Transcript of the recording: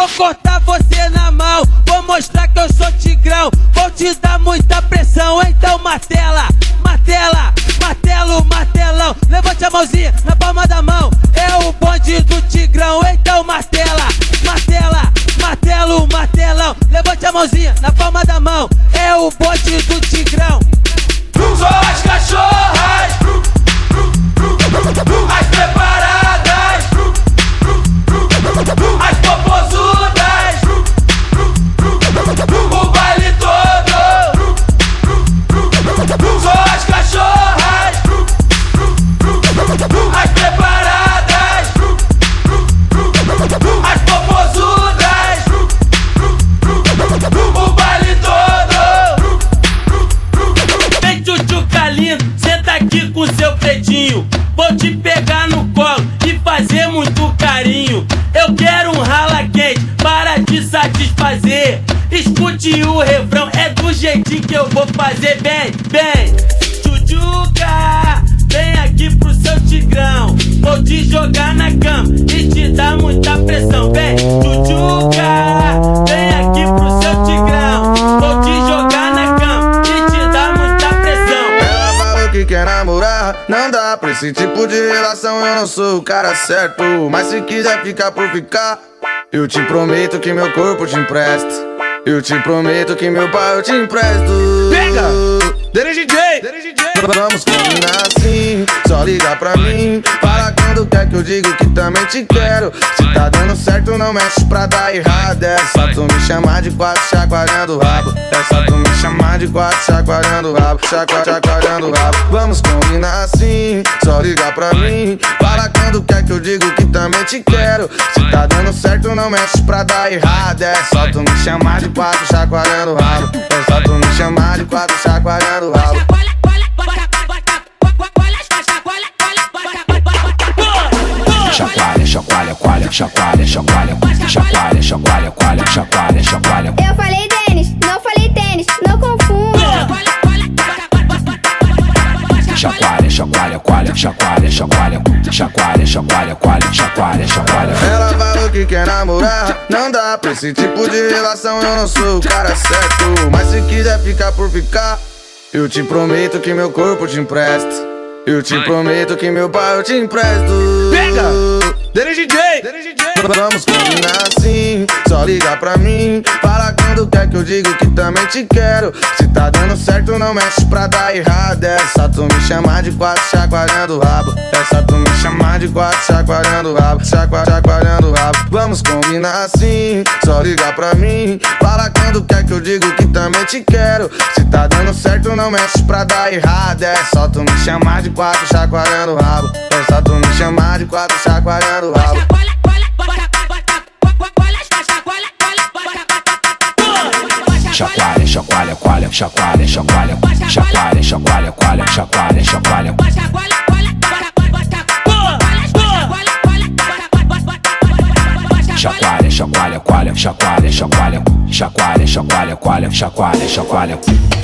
Vou cortar você na mão, vou mostrar que eu sou tigrão. Vou te dar muita pressão, então martela, martela, martelo, martelão. Levante a mãozinha na palma da mão, é o bonde do tigrão. Então martela, martela, martelo, martelão. Levante a mãozinha na palma da mão, é o bonde do tigrão. Só as cachorras, as preparadas, as popozudas, o baile todo. Só as cachorras, as preparadas, as popozudas, o baile todo. Vem tchutchuca lindo, senta aqui com seu pretinho. Vou te pegar no colo e fazer muito carinho. Eu quero um rala quente para te satisfazer. Escute o refrão, é do jeitinho que eu vou fazer. Bem, bem, tchutchuca, vem aqui pro seu tigrão. Vou te jogar na cama e te dar muita pressão. Vem, tchutchuca, vem aqui pro seu tigrão. Vou te jogar na cama e te dar muita pressão. Ela falou que quer namorar, não dá pra esse tipo de relação. Eu não sou o cara certo, mas se quiser ficar por ficar, eu te prometo que meu corpo te empresto. Eu te prometo que meu pai eu te empresto. Pega! Dele DJ! Vamos combinar assim, só liga pra mim. Fala quando quer que eu digo que também te quero. Se tá dando certo não mexe pra dar errado. É só tu me chamar de quatro chacoalhando o rabo. É só tu me chamar de quatro chacoalhando o rabo. Chacoalhando o rabo. Vamos combinar assim, só liga pra mim. Fala quando quer que eu digo que também te quero. Se tá dando certo não mexe pra dar errado. É só tu me chamar de quatro chacoalhando o rabo. É só tu me chamar de quatro chacoalhando o rabo. Chacoalha, chacoalha, coalha, chacoalha, chacoalha, chacoalha, chacoalha, coalha, chacoalha, chacoalha. Eu falei tênis, não falei tênis, não confunda. Chacoalha, chacoalha, coalha, chacoalha, chacoalha, chacoalha, chacoalha, coalha, chacoalha, chacoalha. Ela falou que quer namorar, não dá pra esse tipo de relação. Eu não sou o cara certo, mas se quiser ficar por ficar, eu te prometo que meu corpo te empresto. Eu te prometo que meu pai eu te empresto. Pega! Dele DJ! Vamos combinar assim, só liga pra mim. Fala quando quer que eu digo que também te quero. Se tá dando certo não mexe pra dar errado. É só tu me chamar de quatro chacoalhando o rabo. É só tu me chamar de quatro chacoalhando o rabo. Chacoalhando o rabo. Vamos combinar assim, só liga pra mim. Fala quando quer que eu digo que também te quero. Se tá dando certo não mexe pra dar errado. É só tu me chamar de quatro chacoalhando o rabo. É só tu me chamar de quatro chacoalhando o rabo. Chacoalha, chacoalha, coalha, chacoalha, chacoalha, chacoalha, chacoalha, coalha, chacoalha, chacoalha. Chacoalha, chacoalha, coalha, chacoalha, chacoalha, chacoalha, chacoalha, coalha, chacoalha, chacoalha.